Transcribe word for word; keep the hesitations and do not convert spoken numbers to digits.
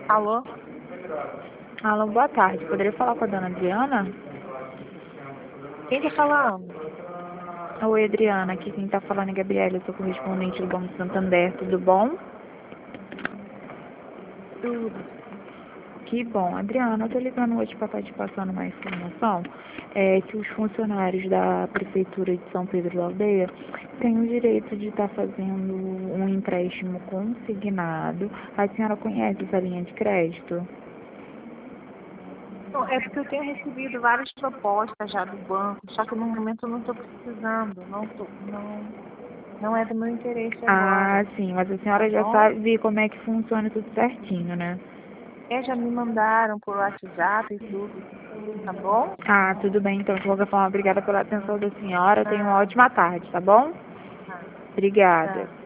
Alô? Alô, boa tarde. Poderia falar com a dona Adriana? Quem tá falando? Oi, Adriana. Aqui quem tá falando é Gabriela. Eu sou correspondente do Banco Santander. Tudo bom? Tudo. Que bom. Adriana, eu tô ligando hoje para estar te passando uma informação. É que os funcionários da Prefeitura de São Pedro da Aldeia têm o direito de estar fazendo um empréstimo consignado. A senhora conhece essa linha de crédito? Não, é porque eu tenho recebido várias propostas já do banco, só que no momento eu não estou precisando, não, tô, não, não é do meu interesse Ah, agora, sim. Mas a tá senhora já bom? sabe como é que funciona tudo certinho, né? É, já me mandaram por WhatsApp e tudo, tá bom? Ah, tudo bem, então, de qualquer forma, obrigada pela atenção da senhora. Tenha uma Ah, ótima tarde, tá bom? tá, Obrigada. tá.